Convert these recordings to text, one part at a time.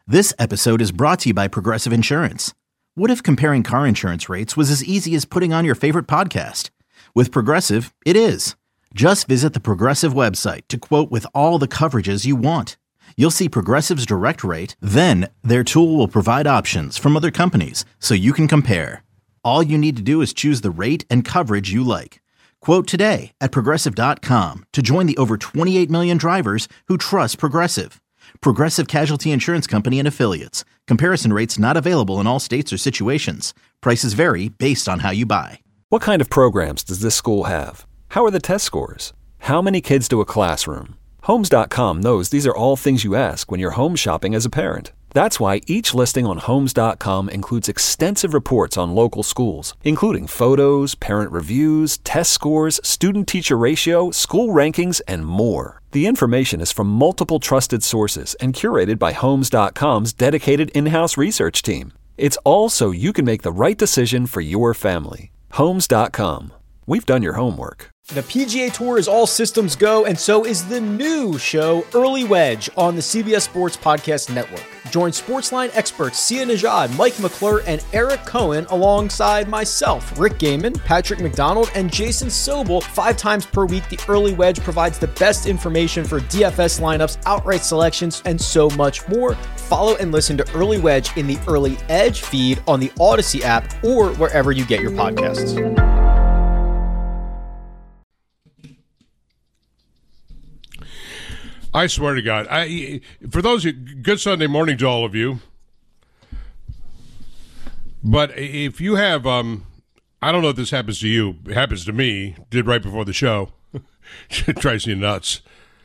This episode is brought to you by Progressive Insurance. What if comparing car insurance rates was as easy as putting on your favorite podcast? With Progressive, it is. Just visit the Progressive website to quote with all the coverages you want. You'll see Progressive's direct rate, then their tool will provide options from other companies so you can compare. All you need to do is choose the rate and coverage you like. Quote today at Progressive.com to join the over 28 million drivers who trust Progressive. Progressive Casualty Insurance Company and Affiliates. Comparison rates not available in all states or situations. Prices vary based on how you buy. What kind of programs does this school have? How are the test scores? How many kids do a classroom? Homes.com knows these are all things you ask when you're home shopping as a parent. That's why each listing on Homes.com includes extensive reports on local schools, including photos, parent reviews, test scores, student-teacher ratio, school rankings, and more. The information is from multiple trusted sources and curated by Homes.com's dedicated in-house research team. It's all so you can make the right decision for your family. Homes.com. We've done your homework. The PGA Tour is all systems go, and so is the new show, Early Wedge, on the CBS Sports Podcast Network. Join Sportsline experts Sia Nejad, Mike McClure, and Eric Cohen alongside myself, Rick Gaiman, Patrick McDonald, and Jason Sobel 5 times per week. The Early Wedge provides the best information for DFS lineups, outright selections, and so much more. Follow and listen to Early Wedge in the Early Edge feed on the Odyssey app or wherever you get your podcasts. I swear to God, for those good Sunday morning to all of you. But if you have, I don't know if this happens to you. It happens to me. Did right before the show. It drives me nuts.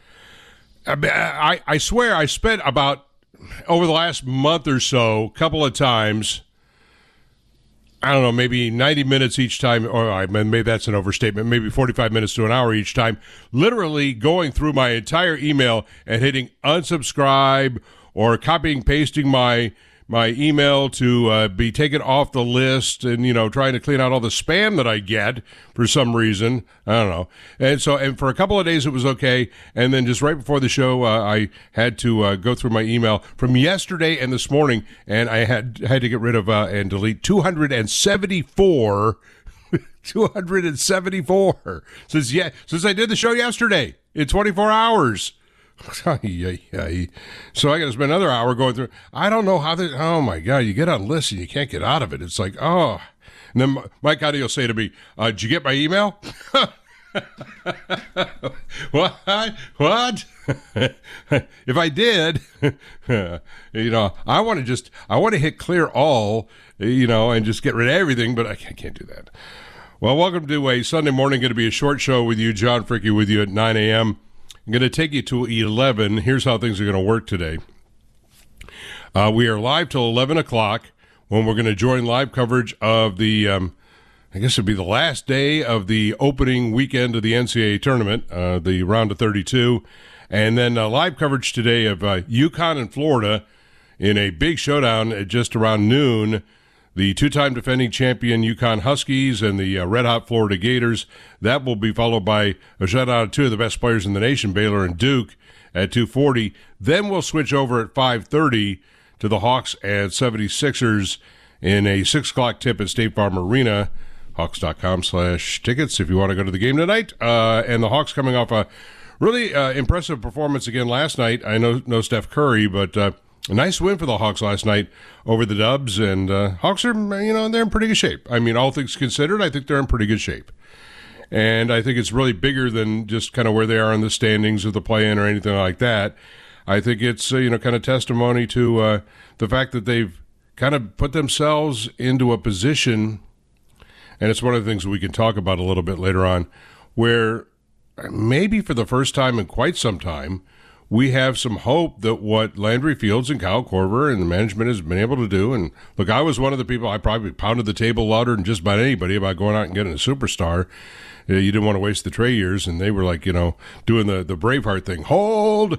I swear I spent about, over the last month or so, a couple of times, I don't know, maybe 90 minutes each time, or maybe that's an overstatement, maybe 45 minutes to an hour each time, literally going through my entire email and hitting unsubscribe or copying, pasting my email to be taken off the list and, trying to clean out all the spam that I get for some reason. I don't know. And for a couple of days it was okay. And then just right before the show, I had to go through my email from yesterday and this morning, and I had to get rid of and delete 274 274 since I did the show yesterday in 24 hours. So I got to spend another hour going through. I don't know how oh my God, you get on lists and you can't get out of it. It's like, oh. And then Mike Howdy will say to me, did you get my email? What? If I did, I want to hit clear all, and just get rid of everything, but I can't do that. Well, welcome to a Sunday morning. Going to be a short show with you. John Fricke with you at 9 a.m. I'm going to take you to 11. Here's how things are going to work today. We are live till 11 o'clock when we're going to join live coverage of the, I guess it'd be the last day of the opening weekend of the NCAA tournament, the round of 32. And then live coverage today of UConn and Florida in a big showdown at just around noon. The 2-time defending champion UConn Huskies and the red-hot Florida Gators. That will be followed by a shutout of 2 of the best players in the nation, Baylor and Duke, at 2:40. Then we'll switch over at 5:30 to the Hawks and 76ers in a 6 o'clock tip at State Farm Arena. Hawks.com/tickets if you want to go to the game tonight. And the Hawks coming off a really impressive performance again last night. I know no Steph Curry, but a nice win for the Hawks last night over the Dubs, and Hawks are, they're in pretty good shape. I mean, all things considered, I think they're in pretty good shape. And I think it's really bigger than just kind of where they are in the standings of the play-in or anything like that. I think it's, kind of testimony to the fact that they've kind of put themselves into a position, and it's one of the things that we can talk about a little bit later on, where maybe for the first time in quite some time, we have some hope that what Landry Fields and Kyle Korver and the management has been able to do, and look, I was one of the people, I probably pounded the table louder than just about anybody about going out and getting a superstar. You didn't want to waste the Trey years, and they were like, doing the Braveheart thing, hold,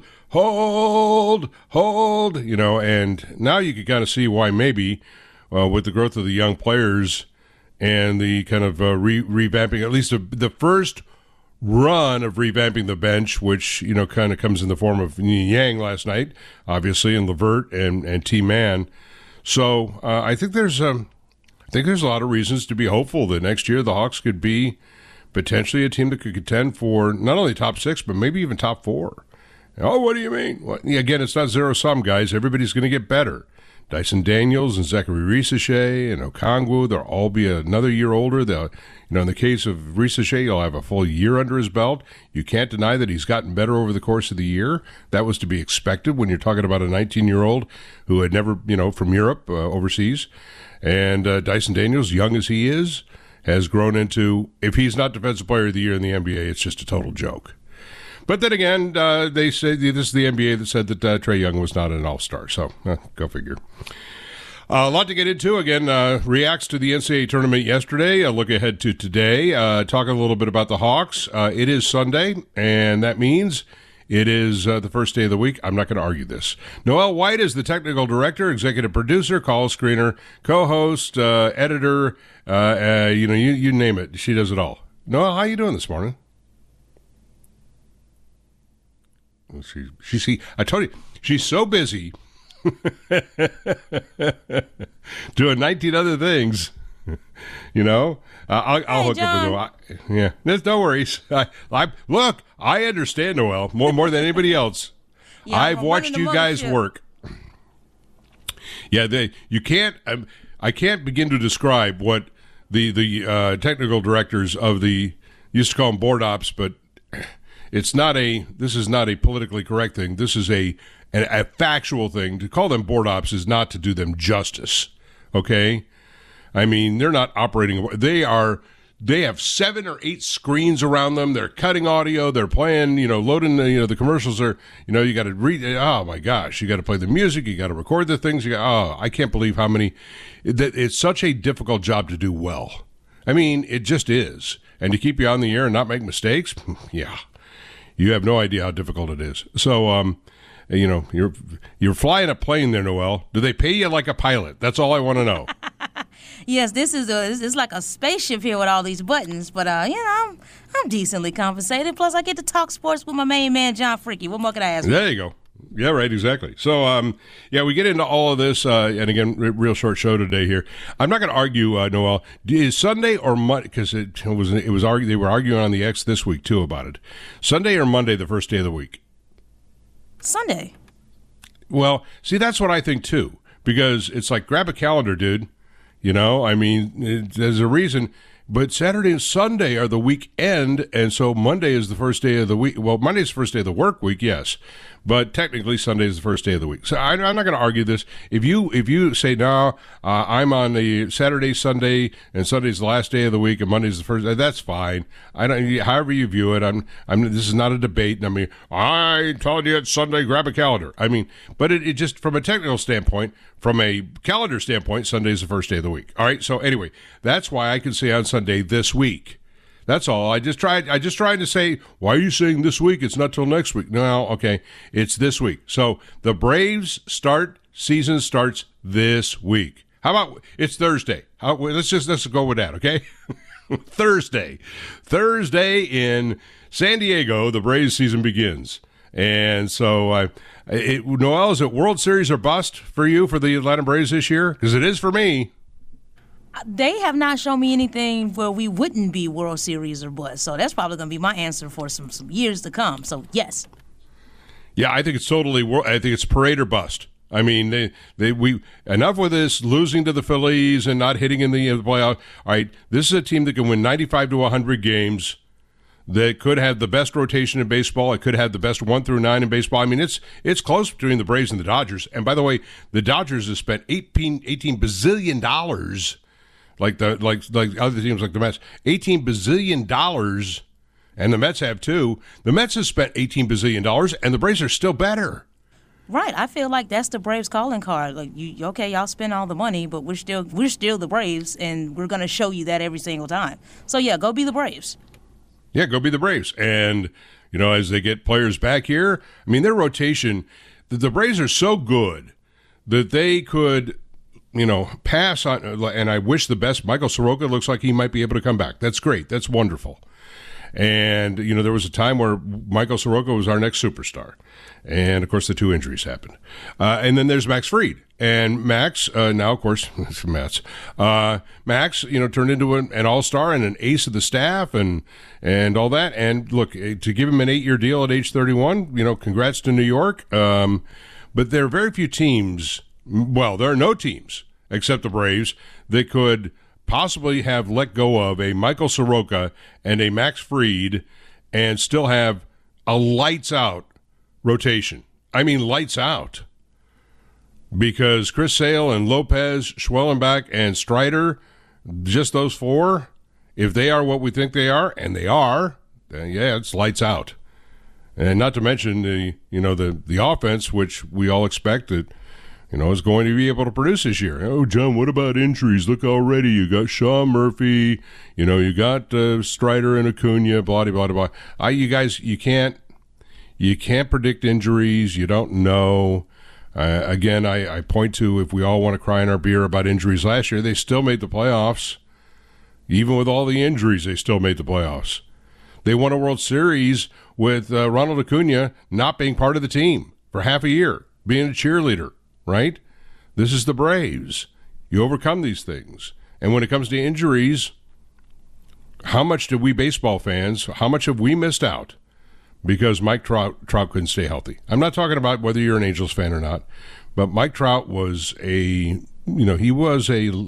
and now you can kind of see why maybe with the growth of the young players and the kind of revamping, at least the first run of revamping the bench, which, kind of comes in the form of Yang last night, obviously, and LeVert and T-Man. So I think there's a lot of reasons to be hopeful that next year the Hawks could be potentially a team that could contend for not only top 6, but maybe even top 4. Oh, what do you mean? Well, again, it's not zero-sum, guys. Everybody's going to get better. Dyson Daniels and Zachary Risachet and Okongwu, they'll all be another year older. They'll, in the case of Risachet, he'll have a full year under his belt. You can't deny that he's gotten better over the course of the year. That was to be expected when you're talking about a 19-year-old who had never, from Europe, overseas. And Dyson Daniels, young as he is, has grown into, if he's not Defensive Player of the Year in the NBA, it's just a total joke. But then again, they say this is the NBA that said that Trae Young was not an all-star. So go figure. A lot to get into. Again, reacts to the NCAA tournament yesterday. A look ahead to today. Talk a little bit about the Hawks. It is Sunday, and that means it is the first day of the week. I'm not going to argue this. Noel White is the technical director, executive producer, call screener, co-host, editor. You name it. She does it all. Noel, how you doing this morning? I told you, she's so busy doing 19 other things, I'll hook up with her. Yeah, there's no worries. Look, I understand, Noel, more than anybody else. Yeah, I've watched you guys work. Yeah, I can't begin to describe what the technical directors of the, used to call them board ops, but this is not a politically correct thing. This is a factual thing. To call them board ops is not to do them justice. Okay? I mean, they're not operating. They have 7 or 8 screens around them. They're cutting audio. They're playing, loading, the commercials are, you got to read. Oh my gosh. You got to play the music. You got to record the things. I can't believe how many, it's such a difficult job to do well. I mean, it just is. And to keep you on the air and not make mistakes. Yeah. You have no idea how difficult it is. So, you're flying a plane there, Noel. Do they pay you like a pilot? That's all I want to know. Yes, it's like a spaceship here with all these buttons. But I'm decently compensated. Plus, I get to talk sports with my main man, John Freaky. What more can I ask? There you go. Yeah, right, exactly. So, we get into all of this, and again, real short show today here. I'm not going to argue, Noel. Is Sunday or Monday? Because they were arguing on the X this week too about it. Sunday or Monday, the first day of the week? Sunday. Well, see, that's what I think too, because it's like, grab a calendar, dude. There's a reason. But Saturday and Sunday are the weekend, and so Monday is the first day of the week. Well, Monday's the first day of the work week, yes. But technically, Sunday is the first day of the week. So I'm not going to argue this. If you say, no, I'm on the Saturday, Sunday, and Sunday's the last day of the week, and Monday's the first, that's fine. However you view it, this is not a debate. I told you it's Sunday, grab a calendar. But it just, from a technical standpoint, from a calendar standpoint, Sunday's the first day of the week. All right, so anyway, that's why I can say on Sunday this week. That's all. I just tried to say, why are you saying this week? It's not till next week. No, okay, it's this week. So the Braves season starts this week. How about it's Thursday? Let's go with that, okay? Thursday in San Diego, the Braves season begins. And so, Noel, is it World Series or bust for you for the Atlanta Braves this year? Because it is for me. They have not shown me anything where we wouldn't be World Series or bust. So that's probably going to be my answer for some years to come. So, yes. Yeah, I think it's I think it's parade or bust. We enough with this losing to the Phillies and not hitting in the playoff. All right, this is a team that can win 95 to 100 games, that could have the best rotation in baseball. It could have the best 1 through 9 in baseball. It's close between the Braves and the Dodgers. And by the way, the Dodgers have spent $18 bazillion. Like other teams like the Mets, $18 bazillion, and the Mets have too. The Mets have spent $18 bazillion, and the Braves are still better. Right, I feel like that's the Braves calling card. Like, y'all spend all the money, but we're still the Braves, and we're gonna show you that every single time. So yeah, go be the Braves. Yeah, go be the Braves, and as they get players back here, their rotation, the Braves are so good that they could. Pass on, and I wish the best. Michael Soroka looks like he might be able to come back. That's great. That's wonderful. And, there was a time where Michael Soroka was our next superstar. And, of course, the 2 injuries happened. And then there's Max Fried. And Max, now, of course, Max, turned into an all-star and an ace of the staff and all that. And, look, to give him an 8-year deal at age 31, congrats to New York. But there are very few teams, well, there are no teams except the Braves that could possibly have let go of a Michael Soroka and a Max Fried and still have a lights-out rotation. I mean, lights out. Because Chris Sale and Lopez, Schwellenbach, and Strider, just those 4, if they are what we think they are, and they are, then yeah, it's lights out. And not to mention the offense, which we all expect that, is going to be able to produce this year. Oh, John, what about injuries? Look already, you got Sean Murphy, you got Strider and Acuna, blah, blah, blah, blah. You guys, you can't predict injuries. You don't know. Again, I point to, if we all want to cry in our beer about injuries last year, they still made the playoffs. Even with all the injuries, they still made the playoffs. They won a World Series with Ronald Acuna not being part of the team for half a year, being a cheerleader, right? This is the Braves. You overcome these things. And when it comes to injuries, how much did we baseball fans, how much have we missed out because Mike Trout couldn't stay healthy? I'm not talking about whether you're an Angels fan or not, but Mike Trout was he was a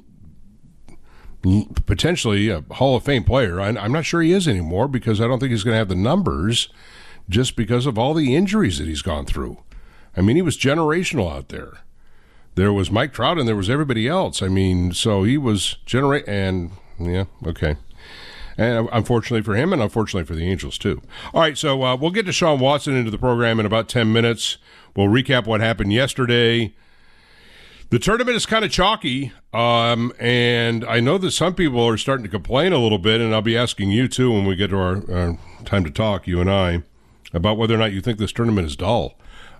potentially a Hall of Fame player. I'm not sure he is anymore because I don't think he's going to have the numbers just because of all the injuries that he's gone through. I mean, he was generational out there. There was Mike Trout and there was everybody else. I mean, so he was and yeah, okay. And unfortunately for him and unfortunately for the Angels too. All right, so we'll get to Sean Watson into the program in about 10 minutes. We'll recap what happened yesterday. The tournament is kind of chalky, and I know that some people are starting to complain a little bit, and I'll be asking you, too, when we get to our time to talk, you and I, about whether or not you think this tournament is dull.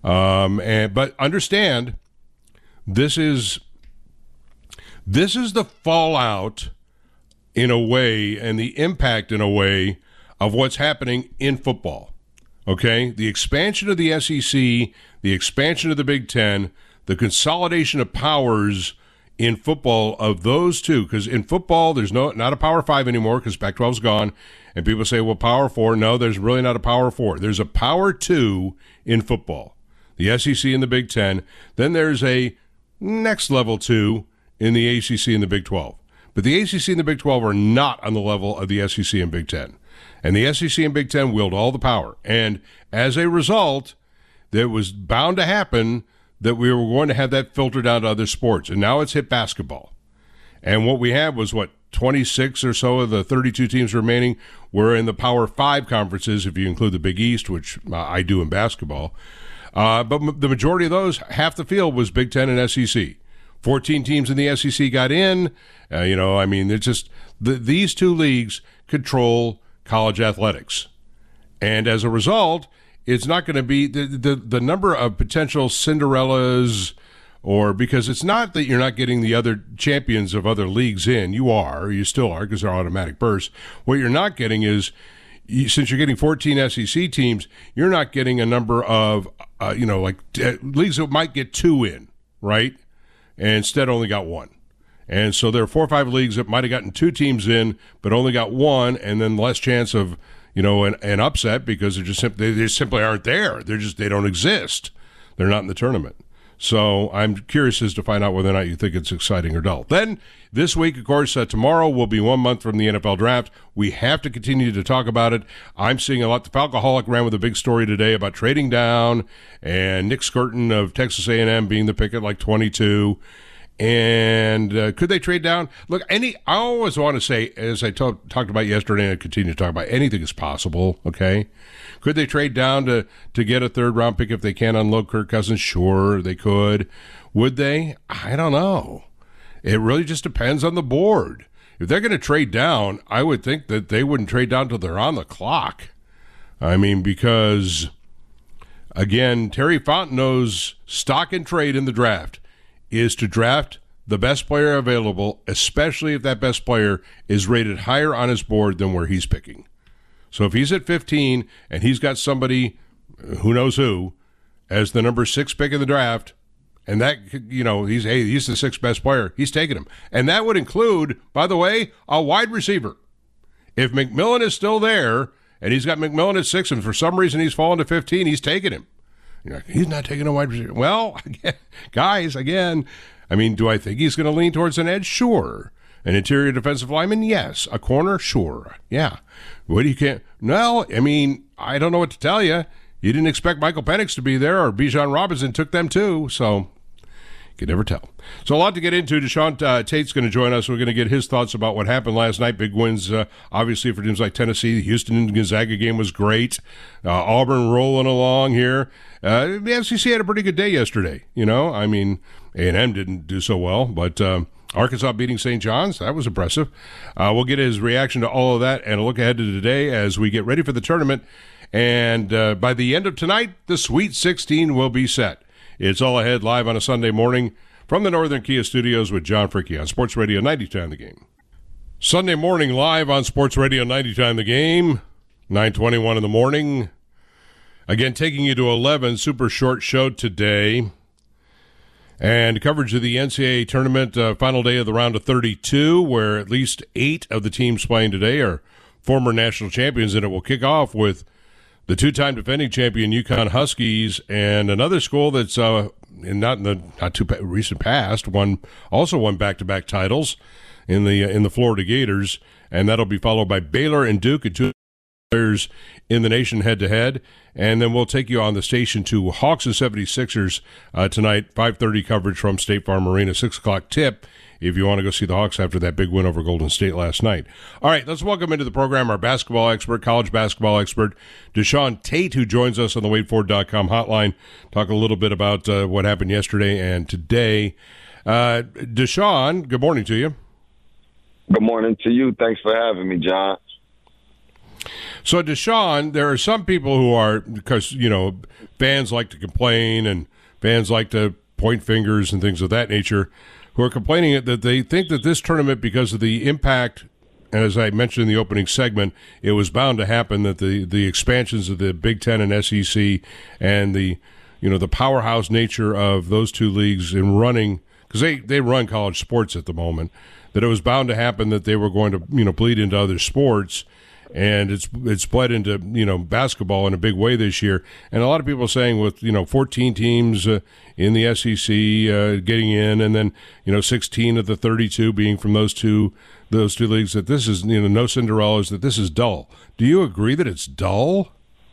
But understand, this is the fallout, in a way, and the impact, in a way, of what's happening in football, okay? The expansion of the SEC, the expansion of the Big Ten, the consolidation of powers in football of those two, because in football there's not a Power 5 anymore because Pac-12's gone, and people say, well, Power 4. No, there's really not a Power 4. There's a Power 2 in football, the SEC and the Big Ten. Then there's a next level 2 in the ACC and the Big 12. But the ACC and the Big 12 are not on the level of the SEC and Big Ten. And the SEC and Big Ten wield all the power. And as a result, it was bound to happen that we were going to have that filter down to other sports. And now it's hit basketball. And what we had was, 26 or so of the 32 teams remaining were in the Power 5 conferences, if you include the Big East, which I do in basketball. But the majority of those, half the field was Big Ten and SEC. 14 teams in the SEC got in. It's just these two leagues control college athletics. And as a result, it's not going to be the number of potential Cinderellas, or because it's not that you're not getting the other champions of other leagues in. You still are, because they're automatic bursts. What you're not getting is, since you're getting 14 SEC teams, you're not getting a number of, leagues that might get 2 in, right? And instead only got 1. And so there are 4 or 5 leagues that might have gotten 2 teams in, but only got 1, and then less chance of, an upset because they simply aren't there. They don't exist. They're not in the tournament. So I'm curious as to find out whether or not you think it's exciting or dull. Then this week, of course, tomorrow will be 1 month from the NFL draft. We have to continue to talk about it. I'm seeing a lot. The Falcoholic ran with a big story today about trading down, and Nick Skirton of Texas A&M being the pick at 22. And could they trade down? Look, I always want to say, as I talked about yesterday, and I continue to talk about, anything is possible, okay? Could they trade down to get a third-round pick if they can unload Kirk Cousins? Sure, they could. Would they? I don't know. It really just depends on the board. If they're going to trade down, I would think that they wouldn't trade down till they're on the clock. I mean, because, again, Terry Fontenot's stock and trade in the draft is to draft the best player available, especially if that best player is rated higher on his board than where he's picking. So if he's at 15 and he's got somebody, who knows who, as the number 6 pick in the draft, and that, he's the 6th best player, he's taking him. And that would include, by the way, a wide receiver. If McMillan is still there, and he's got McMillan at 6, and for some reason he's fallen to 15, he's taking him. He's not taking a wide receiver. Well, guys, again, do I think he's going to lean towards an edge? Sure. An interior defensive lineman? Yes. A corner? Sure. Yeah. What you can't? Well, I don't know what to tell you. You didn't expect Michael Penix to be there, or Bijan Robinson took them too, so you can never tell. So a lot to get into. Deshaun Tate's going to join us. We're going to get his thoughts about what happened last night. Big wins, obviously, for teams like Tennessee. The Houston and Gonzaga game was great. Auburn rolling along here. The SEC had a pretty good day yesterday. A&M didn't do so well, but Arkansas beating St. John's, that was impressive. We'll get his reaction to all of that and a look ahead to today as we get ready for the tournament. And by the end of tonight, the Sweet 16 will be set. It's all ahead live on a Sunday morning from the Northern Kia Studios with John Fricke on Sports Radio 90.9 The Game. Sunday morning live on Sports Radio 90.9 The Game, 9:21 in the morning. Again, taking you to 11, super short show today. And coverage of the NCAA tournament, final day of the round of 32, where at least 8 of the teams playing today are former national champions, and it will kick off with the two-time defending champion UConn Huskies and another school that's not too recent past won back-to-back titles in the Florida Gators, and that'll be followed by Baylor and Duke, and 2 players in the nation head-to-head. And then we'll take you on the station to Hawks and 76ers tonight, 5:30 coverage from State Farm Arena, 6 o'clock tip if you want to go see the Hawks after that big win over Golden State last night. All right, let's welcome into the program our basketball expert, college basketball expert, Deshaun Tate, who joins us on the WadeFord.com hotline. Talk a little bit about what happened yesterday and today. Deshaun, good morning to you. Good morning to you. Thanks for having me, John. So, Deshaun, there are some people who are, because, fans like to complain and fans like to point fingers and things of that nature, who are complaining that they think that this tournament, because of the impact, and as I mentioned in the opening segment, it was bound to happen, that the expansions of the Big Ten and SEC and the powerhouse nature of those two leagues in running, because they run college sports at the moment, that it was bound to happen that they were going to bleed into other sports. And it's bled into basketball in a big way this year, and a lot of people are saying with 14 teams in the SEC getting in, and then 16 of the 32 being from those two leagues, that this is no Cinderellas, that this is dull. Do you agree that it's dull?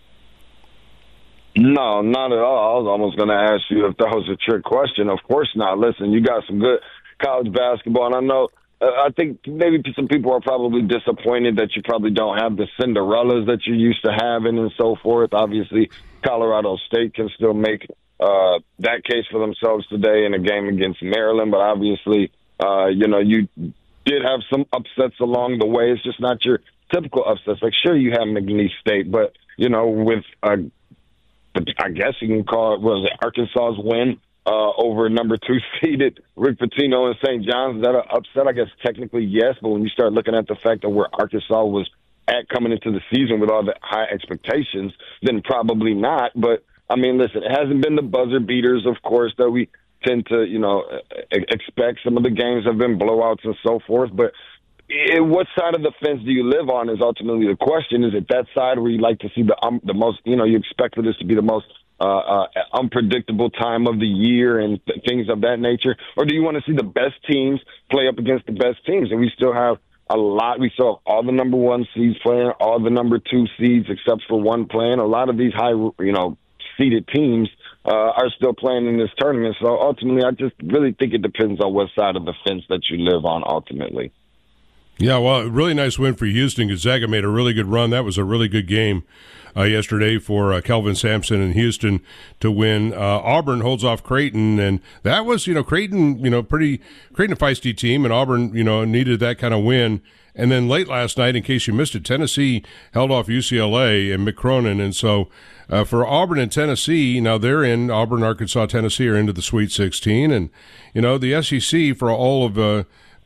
No, not at all. I was almost going to ask you if that was a trick question. Of course not. Listen, you got some good college basketball, and I know. I think maybe some people are probably disappointed that you probably don't have the Cinderellas that you're used to having and so forth. Obviously, Colorado State can still make that case for themselves today in a game against Maryland. But obviously, you did have some upsets along the way. It's just not your typical upsets. Like, sure, you have McNeese State, but, with I guess you can call it, Arkansas's win over number 2 seeded Rick Pitino and St. John's. Is that an upset? I guess technically yes, but when you start looking at the fact of where Arkansas was at coming into the season with all the high expectations, then probably not. But, listen, it hasn't been the buzzer beaters, of course, that we tend to, expect. Some of the games have been blowouts and so forth. But what side of the fence do you live on is ultimately the question. Is it that side where you like to see the most, you expect for this to be the most unpredictable time of the year and things of that nature? Or do you want to see the best teams play up against the best teams? And we still have a lot. We saw all the number 1 seeds playing, all the number 2 seeds except for one playing. A lot of these high, seeded teams are still playing in this tournament. So ultimately, I just really think it depends on what side of the fence that you live on ultimately. Yeah, well, really nice win for Houston. Gonzaga made a really good run. That was a really good game yesterday for Kelvin Sampson and Houston to win. Auburn holds off Creighton, and that was, Creighton, Creighton a feisty team, and Auburn, needed that kind of win. And then late last night, in case you missed it, Tennessee held off UCLA and Mick Cronin. And so for Auburn and Tennessee, now they're in, Auburn, Arkansas, Tennessee are into the Sweet 16. And, the SEC, for all of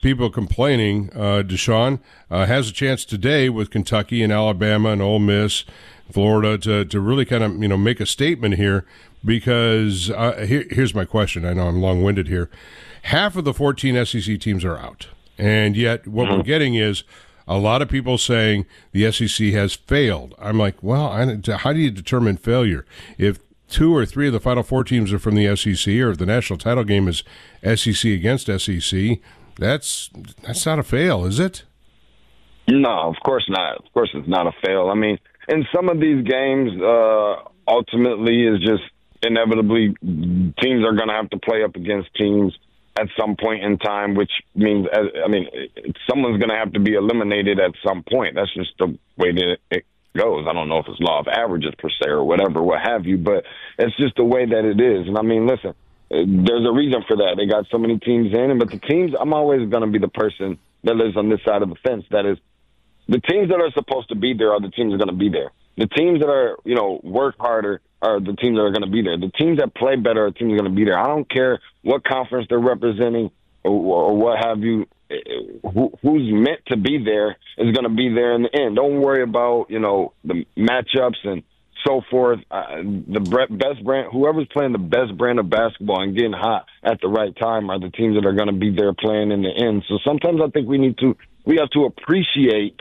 people complaining, Deshaun has a chance today with Kentucky and Alabama and Ole Miss, Florida to really kind of make a statement here, because here's my question. I know I'm long-winded here. Half of the 14 SEC teams are out, and yet what we're getting is a lot of people saying the SEC has failed. I'm like, well, how do you determine failure? If 2 or 3 of the Final Four teams are from the SEC, or if the national title game is SEC against SEC, that's not a fail, is it? No, of course not. Of course it's not a fail. I mean, in some of these games, ultimately is just inevitably teams are going to have to play up against teams at some point in time, which means, someone's going to have to be eliminated at some point. That's just the way that it goes. I don't know if it's law of averages per se or whatever, what have you, but it's just the way that it is. And I mean, listen, there's a reason for that. They got so many teams in, but the teams, I'm always going to be the person that lives on this side of the fence. That is, the teams that are supposed to be there are the teams that are going to be there. The teams that are, work harder are the teams that are going to be there. The teams that play better are the teams that are going to be there. I don't care what conference they're representing or what have you. Who's meant to be there is going to be there in the end. Don't worry about, the matchups and so forth. The best brand, whoever's playing the best brand of basketball and getting hot at the right time are the teams that are going to be there playing in the end. So sometimes I think we have to appreciate,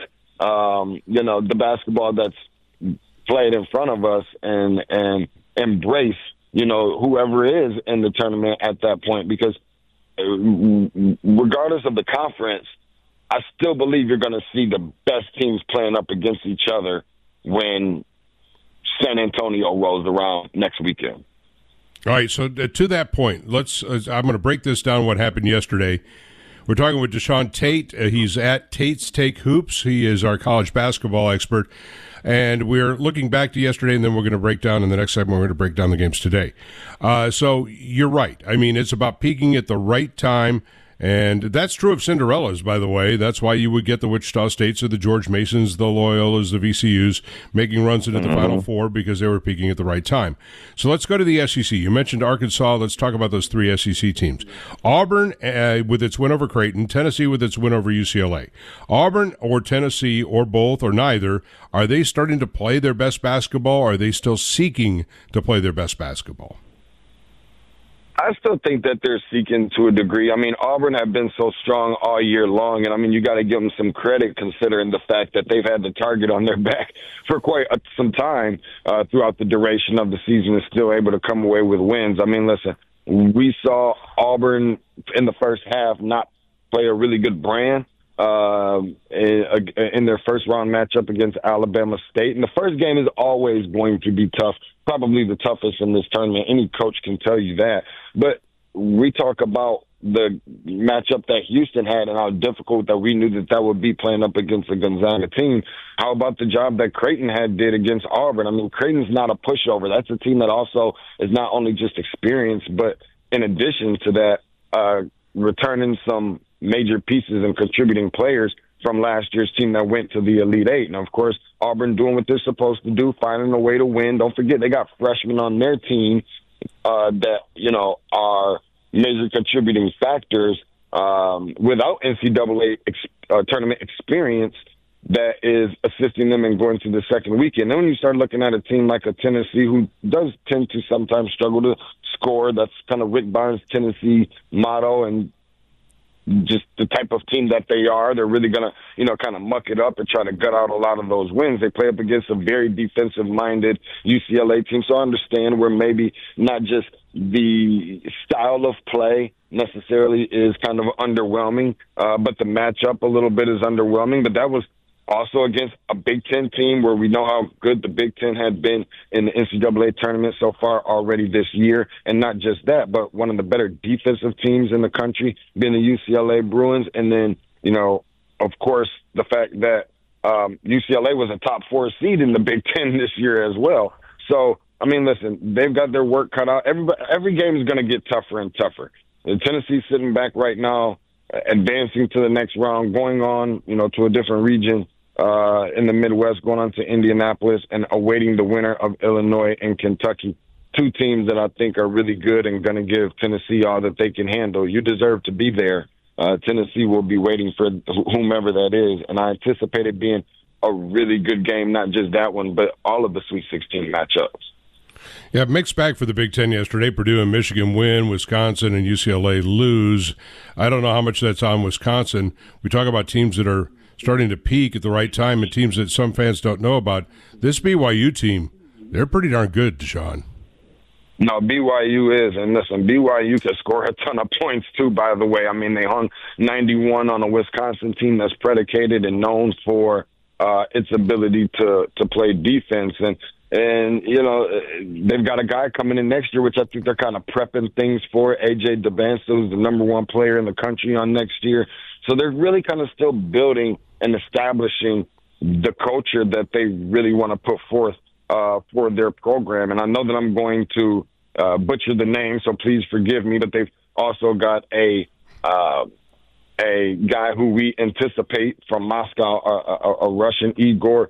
the basketball that's played in front of us and embrace, whoever is in the tournament at that point, because regardless of the conference, I still believe you're going to see the best teams playing up against each other when San Antonio rolls around next weekend. All right, so to that point, I'm going to break this down, what happened yesterday. We're talking with Deshaun Tate. He's at Tate's Take Hoops. He is our college basketball expert. And we're looking back to yesterday, and then we're going to break down in the next segment, we're going to break down the games today. So you're right. I mean, it's about peaking at the right time. And that's true of Cinderellas, by the way. That's why you would get the Wichita States or the George Masons, the Loyolas, the VCUs making runs into the Final Four because they were peaking at the right time. So let's go to the SEC. You mentioned Arkansas. Let's talk about those 3 SEC teams. Auburn with its win over Creighton, Tennessee with its win over UCLA. Auburn or Tennessee or both or neither, are they starting to play their best basketball, or are they still seeking to play their best basketball? I still think that they're seeking to a degree. I mean, Auburn have been so strong all year long, and I mean, you got to give them some credit considering the fact that they've had the target on their back for quite some time throughout the duration of the season, and still able to come away with wins. I mean, listen, we saw Auburn in the first half not play a really good brand in their first round matchup against Alabama State. And the first game is always going to be tough, probably the toughest in this tournament. Any coach can tell you that. But we talk about the matchup that Houston had and how difficult that we knew that would be playing up against the Gonzaga team. How about the job that Creighton did against Auburn? I mean, Creighton's not a pushover. That's a team that also is not only just experienced, but in addition to that, returning some major pieces and contributing players from last year's team that went to the Elite Eight. And, of course, Auburn doing what they're supposed to do, finding a way to win. Don't forget they got freshmen on their team that, are major contributing factors without NCAA tournament experience that is assisting them in going to the second weekend. Then when you start looking at a team like a Tennessee, who does tend to sometimes struggle to score, that's kind of Rick Barnes' Tennessee motto, and just the type of team that they are, they're really going to, kind of muck it up and try to gut out a lot of those wins. They play up against a very defensive-minded UCLA team, so I understand where maybe not just the style of play necessarily is kind of underwhelming, but the matchup a little bit is underwhelming. But that was also against a Big Ten team where we know how good the Big Ten had been in the NCAA tournament so far already this year. And not just that, but one of the better defensive teams in the country, being the UCLA Bruins. And then, of course, the fact that UCLA was a top 4 seed in the Big Ten this year as well. So, I mean, listen, they've got their work cut out. Every game is going to get tougher and tougher. Tennessee's sitting back right now, advancing to the next round, going on, to a different region in the Midwest, going on to Indianapolis and awaiting the winner of Illinois and Kentucky. 2 teams that I think are really good and going to give Tennessee all that they can handle. You deserve to be there Tennessee will be waiting for whomever that is, and I anticipate it being a really good game, not just that one, but all of the Sweet 16 matchups. Yeah, mixed bag for the Big Ten yesterday. Purdue and Michigan win, Wisconsin and UCLA lose. I don't know how much that's on Wisconsin. We talk about teams that are starting to peak at the right time and teams that some fans don't know about. This BYU team, they're pretty darn good, Deshaun. No, BYU is, and listen, BYU can score a ton of points too, by the way. I mean, they hung 91 on a Wisconsin team that's predicated and known for its ability to play defense. And you know, they've got a guy coming in next year, which I think they're kind of prepping things for. A.J. DeBanza, who's the number one player in the country on next year. So they're really kind of still building and establishing the culture that they really want to put forth for their program. And I know that I'm going to butcher the name, so please forgive me, but they've also got a guy who we anticipate from Moscow, a Russian, Igor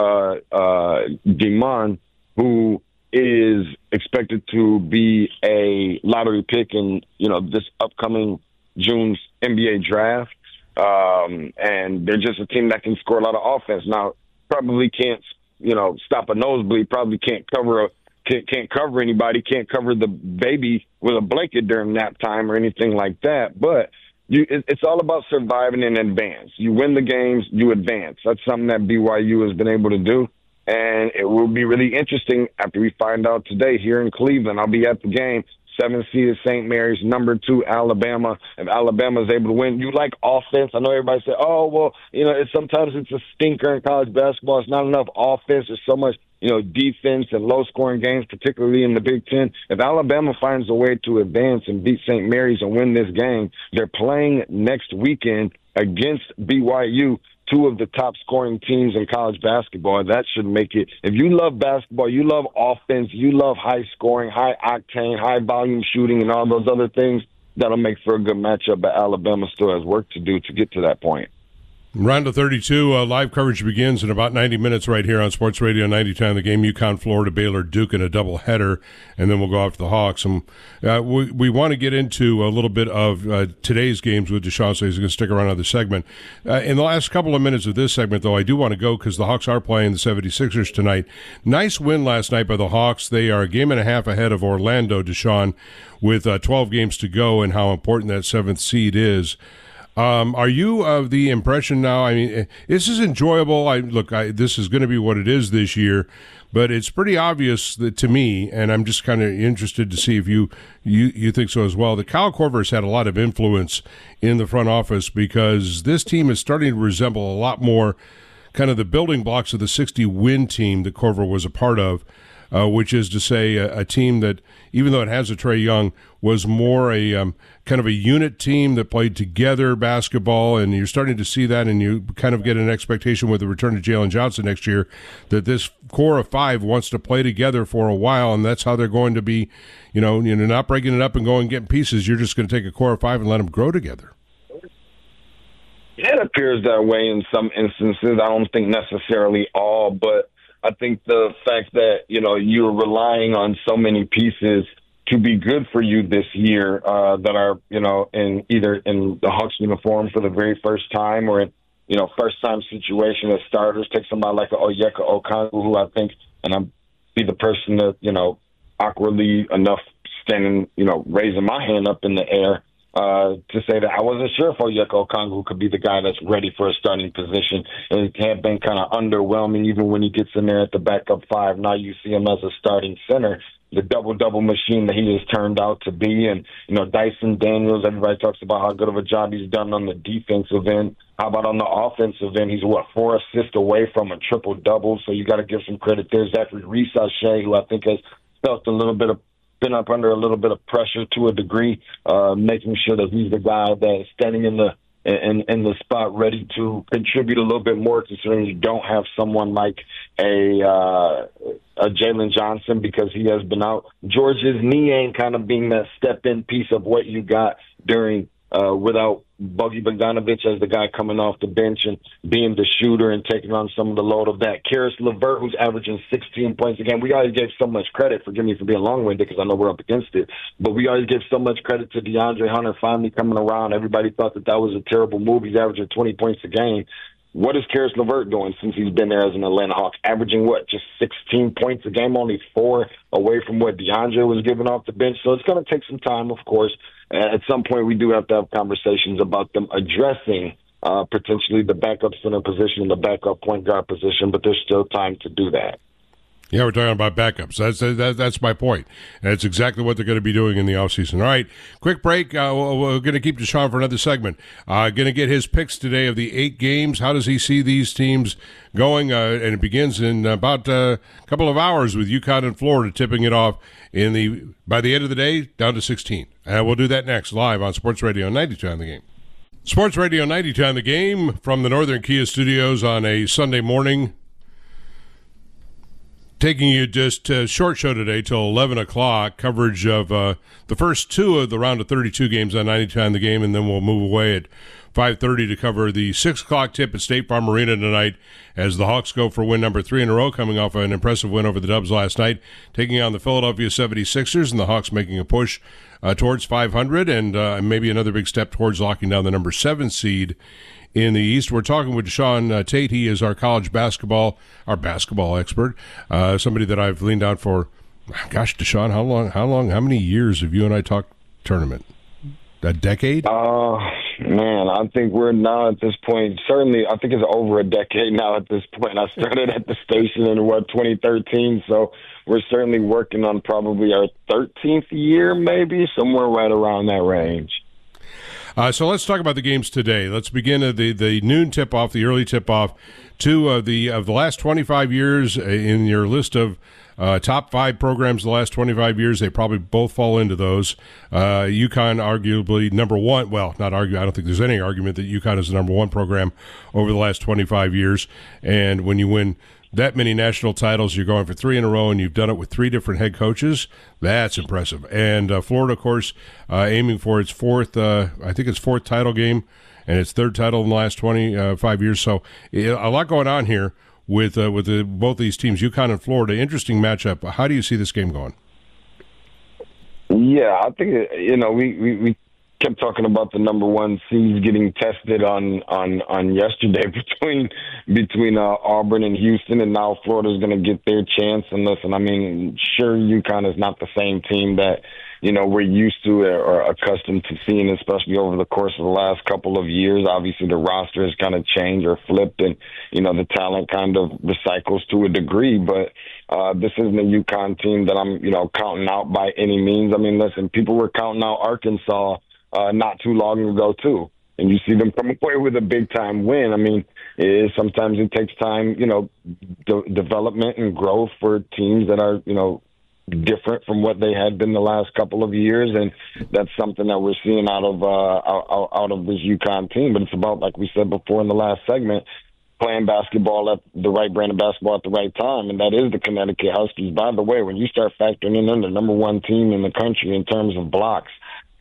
Dimon, who is expected to be a lottery pick in, this upcoming June's NBA draft. And they're just a team that can score a lot of offense. Now, probably can't, stop a nosebleed, probably can't cover anybody, can't cover the baby with a blanket during nap time or anything like that. But it's all about surviving and advance. You win the games, you advance. That's something that BYU has been able to do. And it will be really interesting after we find out today here in Cleveland. I'll be at the game. 7-seeded St. Mary's, number 2 Alabama. If Alabama is able to win, you like offense. I know everybody say, oh, well, sometimes it's a stinker in college basketball. It's not enough offense. There's so much, defense and low-scoring games, particularly in the Big Ten. If Alabama finds a way to advance and beat St. Mary's and win this game, they're playing next weekend against BYU, 2 of the top scoring teams in college basketball. That should make it. If you love basketball, you love offense, you love high scoring, high octane, high volume shooting, and all those other things, that'll make for a good matchup. But Alabama still has work to do to get to that point. Round of 32, live coverage begins in about 90 minutes right here on Sports Radio 90.10. The game, UConn, Florida, Baylor, Duke in a doubleheader, and then we'll go after the Hawks. And we want to get into a little bit of today's games with Deshaun, so he's going to stick around on the segment. In the last couple of minutes of this segment, though, I do want to go because the Hawks are playing the 76ers tonight. Nice win last night by the Hawks. They are a game and a half ahead of Orlando, Deshaun, with 12 games to go, and how important that 7th seed is. Are you of the impression now? I mean, this is enjoyable. This is going to be what it is this year, but it's pretty obvious that to me, and I'm just kind of interested to see if you think so as well, that Kyle Korver has had a lot of influence in the front office because this team is starting to resemble a lot more kind of the building blocks of the 60-win team that Korver was a part of. Which is to say a team that, even though it has a Trae Young, was more a kind of a unit team that played together basketball, and you're starting to see that, and you kind of get an expectation with the return of Jalen Johnson next year that this core of 5 wants to play together for a while, and that's how they're going to be, not breaking it up and going and getting pieces. You're just going to take a core of 5 and let them grow together. It appears that way in some instances. I don't think necessarily all, but I think the fact that, you're relying on so many pieces to be good for you this year that are, in either in the Hawks uniform for the very first time or in, first-time situation as starters. Take somebody like Onyeka Okongwu, who I think, and I'm be the person that, awkwardly enough standing, raising my hand up in the air to say that I wasn't sure if Onyeka Okongwu could be the guy that's ready for a starting position. It had been kind of underwhelming even when he gets in there at the backup 5. Now you see him as a starting center, the double-double machine that he has turned out to be. And, Dyson Daniels, everybody talks about how good of a job he's done on the defensive end. How about on the offensive end? He's, 4 assists away from a triple-double, so you got to give some credit there. Zachary Reese-Shea, who I think has felt been up under a little bit of pressure to a degree, making sure that he's the guy that is standing in the spot ready to contribute a little bit more, considering you don't have someone like a Jalen Johnson because he has been out. George's knee ain't kind of being that step-in piece of what you got during without Buggy Bogdanovic as the guy coming off the bench and being the shooter and taking on some of the load of that. Karis LeVert, who's averaging 16 points a game. We always gave so much credit, forgive me for being long-winded because I know we're up against it, but we always give so much credit to DeAndre Hunter finally coming around. Everybody thought that was a terrible move. He's averaging 20 points a game. What is Karis LeVert doing since he's been there as an Atlanta Hawk? Averaging just 16 points a game, only 4 away from what DeAndre was giving off the bench. So it's going to take some time, of course. At some point, we do have to have conversations about them addressing potentially the backup center position and the backup point guard position, but there's still time to do that. Yeah, we're talking about backups. That's my point. And it's exactly what they're going to be doing in the offseason. All right, quick break. We're going to keep Deshaun for another segment. Going to get his picks today of the 8 games. How does he see these teams going? And it begins in about a couple of hours with UConn and Florida tipping it off by the end of the day down to 16. We'll do that next live on Sports Radio 92 on the Game. Sports Radio 92 on the Game from the Northern Kia Studios on a Sunday morning. Taking you just a short show today till 11 o'clock, coverage of the first 2 of the round of 32 games on 92 on the Game, and then we'll move away at 5:30 to cover the 6 o'clock tip at State Farm Arena tonight as the Hawks go for win number 3 in a row, coming off an impressive win over the Dubs last night, taking on the Philadelphia 76ers, and the Hawks making a push towards 500 and maybe another big step towards locking down the number 7 seed in the East. We're talking with Deshaun Tate. He is our basketball expert, somebody that I've leaned on for. Gosh, Deshaun, how many years have you and I talked tournament? A decade? Man, I think we're now at this point, certainly, I think it's over a decade now at this point. I started at the station in, 2013, so we're certainly working on probably our 13th year, maybe, somewhere right around that range. So let's talk about the games today. Let's begin at the noon tip-off, the early tip-off. 2 of the last 25 years in your list of top 5 programs the last 25 years, they probably both fall into those. UConn arguably number 1. Well, not argue. I don't think there's any argument that UConn is the number 1 program over the last 25 years. And when you win that many national titles, you're going for 3 in a row, and you've done it with 3 different head coaches. That's impressive. And Florida, of course, aiming for its 4th, I think it's 4th title game, and its 3rd title in the last 25 years. So a lot going on here with both these teams, UConn and Florida. Interesting matchup. How do you see this game going? Yeah, I think we kept talking about the number 1 seeds getting tested on yesterday between Auburn and Houston, and now Florida's going to get their chance. And listen, I mean, sure, UConn is not the same team that we're used to or accustomed to seeing, especially over the course of the last couple of years. Obviously, the roster has kind of changed or flipped, and the talent kind of recycles to a degree. But this isn't a UConn team that I'm counting out by any means. I mean, listen, people were counting out Arkansas not too long ago too, and you see them come away with a big time win. I mean, sometimes it takes time, development and growth for teams that are different from what they had been the last couple of years, and that's something that we're seeing out of this UConn team. But it's about, like we said before in the last segment, playing basketball at the right brand of basketball at the right time, and that is the Connecticut Huskies. By the way, when you start factoring in the number 1 team in the country in terms of blocks,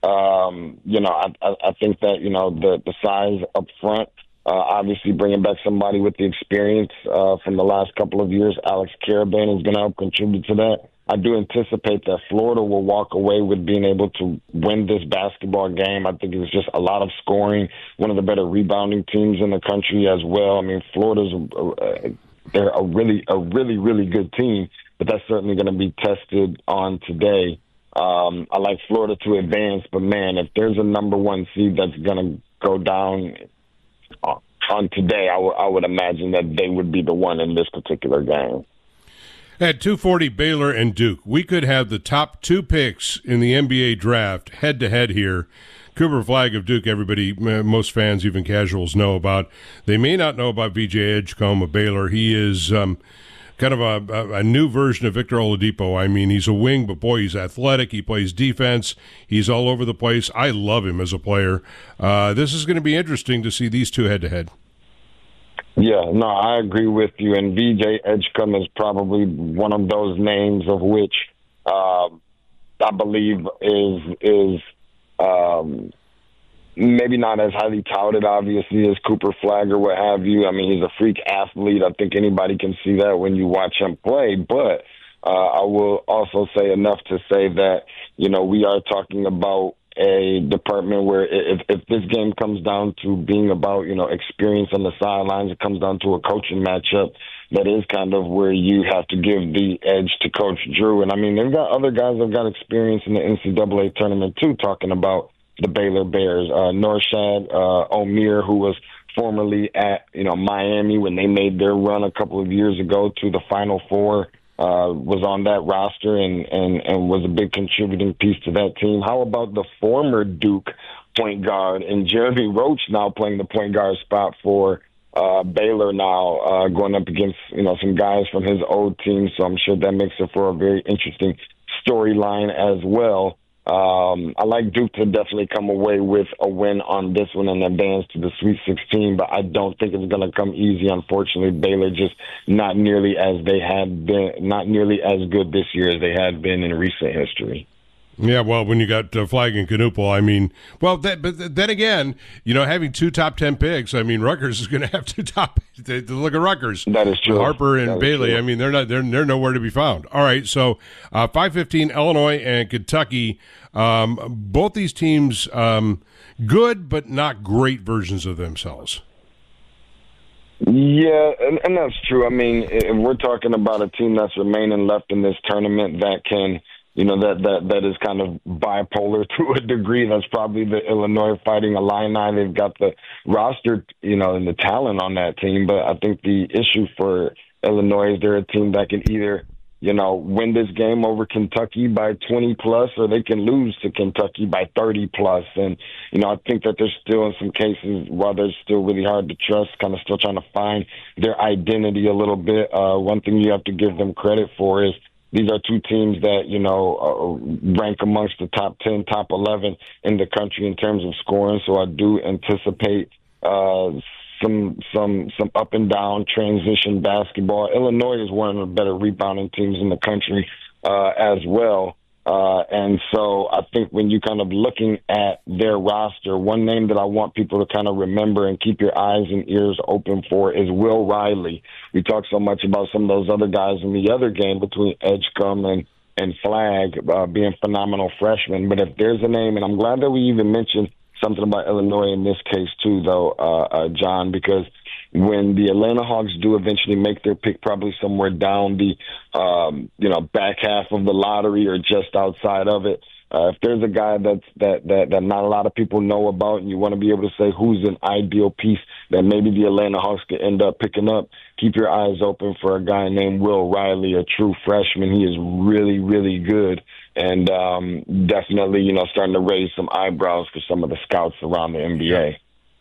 I think that the size up front, obviously bringing back somebody with the experience from the last couple of years, Alex Karaban, is going to help contribute to that. I do anticipate that Florida will walk away with being able to win this basketball game. I think it's just a lot of scoring, one of the better rebounding teams in the country as well. I mean, Florida's they're a really, really good team, but that's certainly going to be tested on today. I like Florida to advance, but man, if there's a number 1 seed that's going to go down on today, I would imagine that they would be the one in this particular game. At 240, Baylor and Duke. We could have the top 2 picks in the NBA draft head-to-head here. Cooper Flagg of Duke, everybody, most fans, even casuals, know about. They may not know about VJ Edgecombe of Baylor. He is kind of a new version of Victor Oladipo. I mean, he's a wing, but boy, he's athletic. He plays defense. He's all over the place. I love him as a player. This is going to be interesting to see these 2 head-to-head. Yeah, no, I agree with you. And VJ Edgecombe is probably one of those names of which I believe is maybe not as highly touted, obviously, as Cooper Flagg or what have you. I mean, he's a freak athlete. I think anybody can see that when you watch him play. But I will also say enough to say that, we are talking about a department where if this game comes down to being about, experience on the sidelines, it comes down to a coaching matchup. That is kind of where you have to give the edge to Coach Drew. And, I mean, they've got other guys that have got experience in the NCAA tournament, too, talking about the Baylor Bears. Norshad Omier, who was formerly at, Miami when they made their run a couple of years ago to the Final Four, was on that roster and was a big contributing piece to that team. How about the former Duke point guard and Jeremy Roach now playing the point guard spot for Baylor now, going up against, some guys from his old team. So I'm sure that makes it for a very interesting storyline as well. I like Duke to definitely come away with a win on this one and advance to the Sweet 16, but I don't think it's going to come easy. Unfortunately, Baylor just not nearly as good this year as they had been in recent history. Yeah, well, when you got Flagg and Knuppel, I mean, but then again, having 2 top 10 picks, I mean, Rutgers is going to have 2 top. Look at Rutgers. That is true. Harper and Bailey. True. I mean, they're nowhere to be found. All right, so 5:15, Illinois and Kentucky. Both these teams, good but not great versions of themselves. Yeah, and that's true. I mean, if we're talking about a team that's remaining left in this tournament that can. That is kind of bipolar to a degree. That's probably the Illinois Fighting Illini. They've got the roster, and the talent on that team. But I think the issue for Illinois is they're a team that can either, win this game over Kentucky by 20+, or they can lose to Kentucky by 30+. And, I think that they're still in some cases, while they're still really hard to trust, kind of still trying to find their identity a little bit. One thing you have to give them credit for is these are 2 teams that, rank amongst the top 10, top 11 in the country in terms of scoring. So I do anticipate some up and down transition basketball. Illinois is one of the better rebounding teams in the country as well. And so I think when you kind of looking at their roster, one name that I want people to kind of remember and keep your eyes and ears open for is Will Riley. We talk so much about some of those other guys in the other game between Edgecombe and Flagg being phenomenal freshmen. But if there's a name, and I'm glad that we even mentioned something about Illinois in this case too, though, John, because when the Atlanta Hawks do eventually make their pick, probably somewhere down the, back half of the lottery or just outside of it, if there's a guy that not a lot of people know about and you want to be able to say who's an ideal piece that maybe the Atlanta Hawks could end up picking up, keep your eyes open for a guy named Will Riley, a true freshman. He is really, really good. And definitely, starting to raise some eyebrows for some of the scouts around the NBA.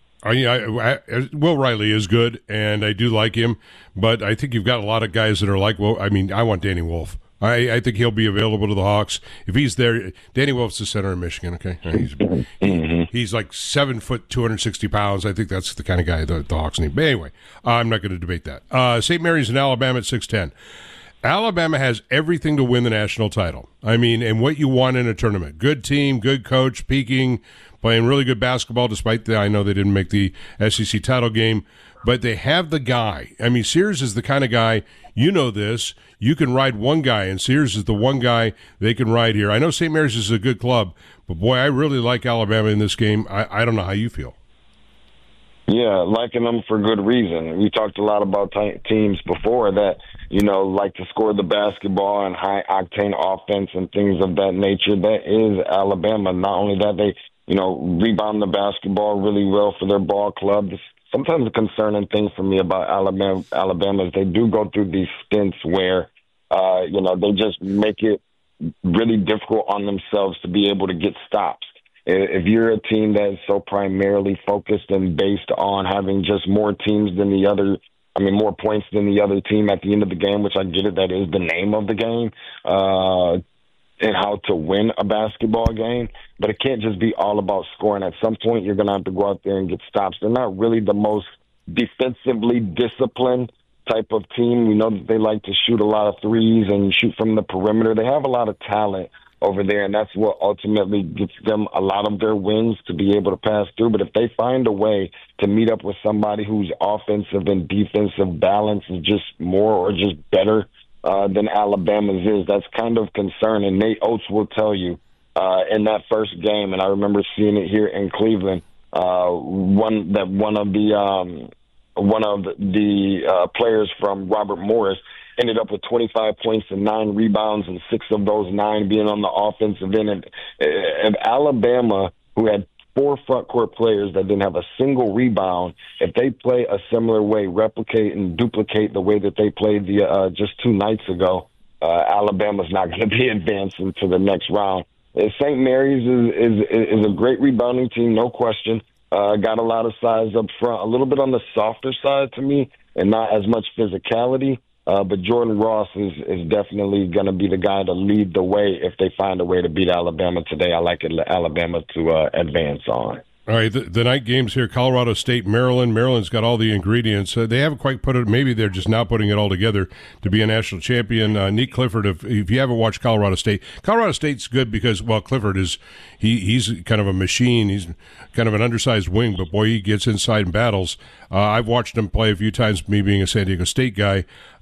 Will Riley is good, and I do like him, but I think you've got a lot of guys that are like, well, I mean, I want Danny Wolf. I think he'll be available to the Hawks. If he's there, Danny Wolf's the center in Michigan, okay? He's like 7 foot, 260 pounds. I think that's the kind of guy the Hawks need. But anyway, I'm not going to debate that. St. Mary's in Alabama at 6'10". Alabama has everything to win the national title. I mean, and what you want in a tournament. Good team, good coach, peaking, playing really good basketball, despite I know they didn't make the SEC title game, but they have the guy. I mean, Sears is the kind of guy, this, you can ride one guy, and Sears is the one guy they can ride here. I know St. Mary's is a good club, but boy, I really like Alabama in this game. I don't know how you feel. Yeah, liking them for good reason. We talked a lot about teams before that, like to score the basketball and high-octane offense and things of that nature. That is Alabama. Not only that, they, rebound the basketball really well for their ball club. Sometimes a concerning thing for me about Alabama is they do go through these stints where, they just make it really difficult on themselves to be able to get stops. If you're a team that is so primarily focused and based on having just more teams than the other, more points than the other team at the end of the game, which I get it, that is the name of the game, and how to win a basketball game. But it can't just be all about scoring. At some point, you're going to have to go out there and get stops. They're not really the most defensively disciplined type of team. We know that they like to shoot a lot of threes and shoot from the perimeter. They have a lot of talent over there, and that's what ultimately gets them a lot of their wins to be able to pass through. But if they find a way to meet up with somebody whose offensive and defensive balance is just more or just better than Alabama's is, that's kind of concerning. Nate Oates will tell you in that first game, and I remember seeing it here in Cleveland, one of the players from Robert Morris ended up with 25 points and 9 rebounds, and 6 of those 9 being on the offensive end. And Alabama, who had 4 front court players that didn't have a single rebound, if they play a similar way, replicate and duplicate the way that they played just 2 nights ago, Alabama's not going to be advancing to the next round. St. Mary's is a great rebounding team, no question. Got a lot of size up front, a little bit on the softer side to me, and not as much physicality. But Jordan Ross is definitely going to be the guy to lead the way if they find a way to beat Alabama today. I like Alabama to advance on. All right, the night games here, Colorado State, Maryland. Maryland's got all the ingredients. They haven't quite put it, maybe they're just now putting it all together to be a national champion. Nick Clifford, if you haven't watched Colorado State's good because, well, Clifford he's kind of a machine. He's kind of an undersized wing, but boy, he gets inside and battles. I've watched him play a few times, me being a San Diego State guy.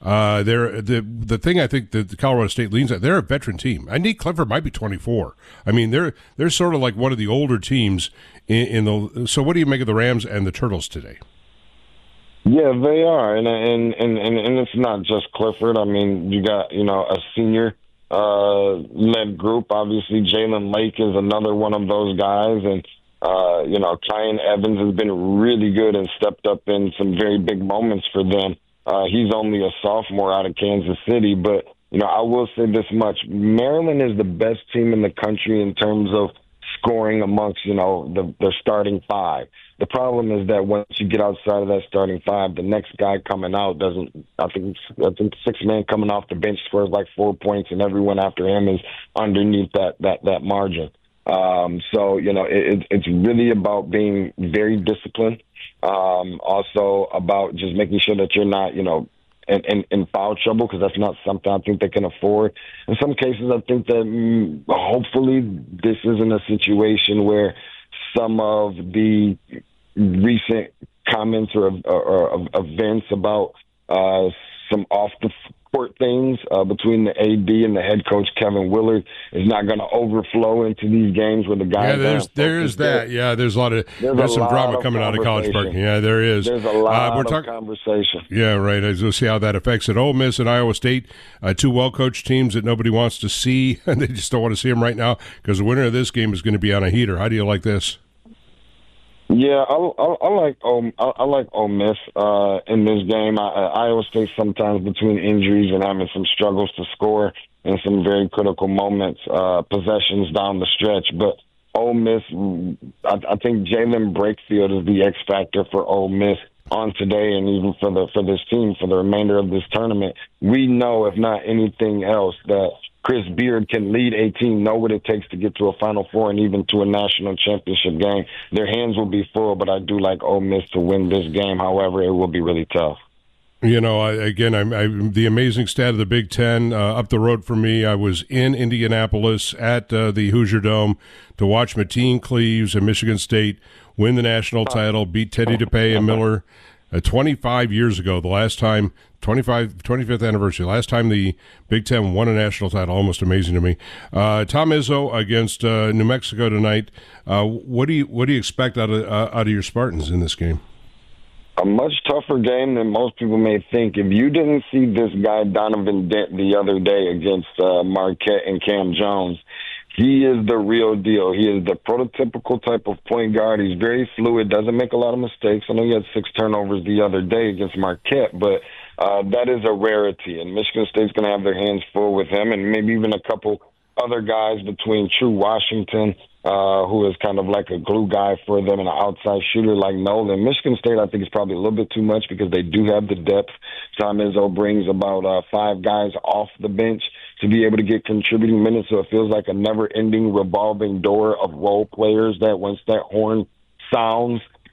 The thing I think that the Colorado State leans at, they're a veteran team. I think Clifford might be 24. I mean, they're sort of like one of the older teams in the. So, what do you make of the Rams and the Turtles today? Yeah, they are, and it's not just Clifford. I mean, you got a senior led group. Obviously, Jalen Lake is another one of those guys, and Kyan Evans has been really good and stepped up in some very big moments for them. He's only a sophomore out of Kansas City, but I will say this much: Maryland is the best team in the country in terms of scoring amongst their starting 5. The problem is that once you get outside of that starting 5, the next guy coming out doesn't. I think 6 man coming off the bench scores like 4 points, and everyone after him is underneath that margin. So it's really about being very disciplined. Also about just making sure that you're not in foul trouble, because that's not something I think they can afford. In some cases, I think that hopefully this isn't a situation where some of the recent comments or events about some off-the-court things between the AD and the head coach, Kevin Willard, is not going to overflow into these games where the guys... Yeah, there's that. Yeah, there's some drama coming out of College Park. Yeah, there is. There's a lot of conversation. Yeah, right. We'll see how that affects it. Ole Miss and Iowa State, 2 well-coached teams that nobody wants to see, and they just don't want to see them right now because the winner of this game is going to be on a heater. How do you like this? Yeah, I like Ole Miss in this game. Iowa State sometimes between injuries and having some struggles to score in some very critical moments, possessions down the stretch. But Ole Miss, I think Jalen Brakefield is the X factor for Ole Miss on today, and even for this team for the remainder of this tournament. We know, if not anything else, that Chris Beard can lead a team, know what it takes to get to a Final Four and even to a national championship game. Their hands will be full, but I do like Ole Miss to win this game. However, it will be really tough. I'm the amazing stat of the Big Ten up the road for me. I was in Indianapolis at the Hoosier Dome to watch Mateen Cleaves and Michigan State win the national title, beat Teddy DePay and Miller 25 years ago, the last time, 25th anniversary, last time the Big Ten won a national title. Almost amazing to me. Tom Izzo against New Mexico tonight. What do you expect out of your Spartans in this game? A much tougher game than most people may think. If you didn't see this guy, Donovan Dent, the other day against Marquette and Cam Jones, he is the real deal. He is the prototypical type of point guard. He's very fluid, doesn't make a lot of mistakes. I know he had 6 turnovers the other day against Marquette, but that is a rarity. And Michigan State's going to have their hands full with him, and maybe even a couple other guys between True Washington, who is kind of like a glue guy for them, and an outside shooter like Nolan. Michigan State, I think, is probably a little bit too much because they do have the depth. Tom Izzo brings about 5 guys off the bench to be able to get contributing minutes, so it feels like a never-ending revolving door of role players that once that horn sounds,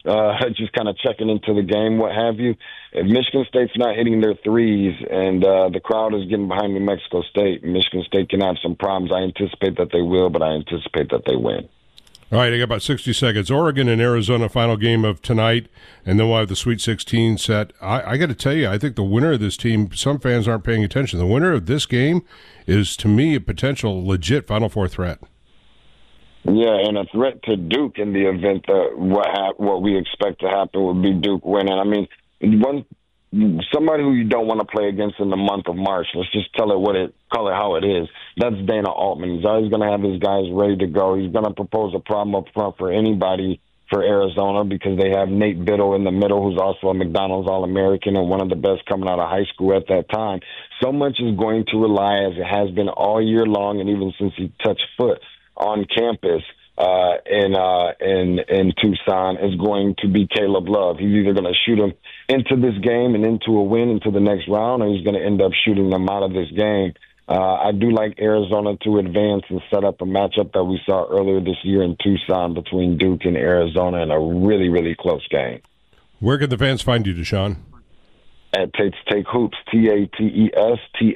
just kind of checking into the game, what have you. If Michigan State's not hitting their threes and the crowd is getting behind New Mexico State, Michigan State can have some problems. I anticipate that they will, but I anticipate that they win. All right, I got about 60 seconds. Oregon and Arizona, final game of tonight, and then we'll have the Sweet 16 set. I got to tell you, I think the winner of this team, some fans aren't paying attention. The winner of this game is, to me, a potential legit Final Four threat. Yeah, and a threat to Duke in the event that what we expect to happen would be Duke winning. I mean, somebody who you don't want to play against in the month of March, let's just call it how it is. That's Dana Altman. He's always going to have his guys ready to go. He's going to propose a problem up front for anybody for Arizona because they have Nate Biddle in the middle, who's also a McDonald's All-American and one of the best coming out of high school at that time. So much is going to rely, as it has been all year long and even since he touched foot on campus in Tucson, is going to be Caleb Love. He's either going to shoot him into this game and into a win into the next round, or he's going to end up shooting them out of this game. I do like Arizona to advance and set up a matchup that we saw earlier this year in Tucson between Duke and Arizona in a really, really close game. Where can the fans find you, Deshaun? At Tate's Take Hoops, TATES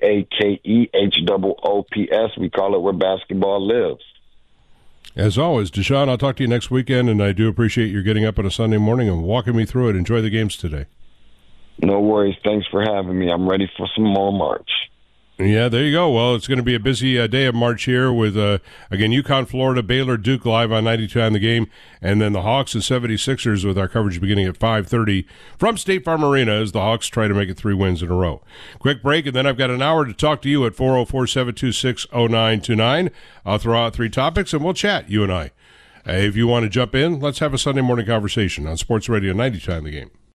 TAKEHOOPS. We call it where basketball lives. As always, Deshaun, I'll talk to you next weekend, and I do appreciate your getting up on a Sunday morning and walking me through it. Enjoy the games today. No worries. Thanks for having me. I'm ready for some more March. Yeah, there you go. Well, it's going to be a busy day of March here with, again, UConn, Florida, Baylor, Duke live on 92 on the game, and then the Hawks and 76ers with our coverage beginning at 5:30 from State Farm Arena as the Hawks try to make it 3 wins in a row. Quick break, and then I've got an hour to talk to you at 404-726-0929. I'll throw out 3 topics, and we'll chat, you and I. If you want to jump in, let's have a Sunday morning conversation on Sports Radio 92 on the game.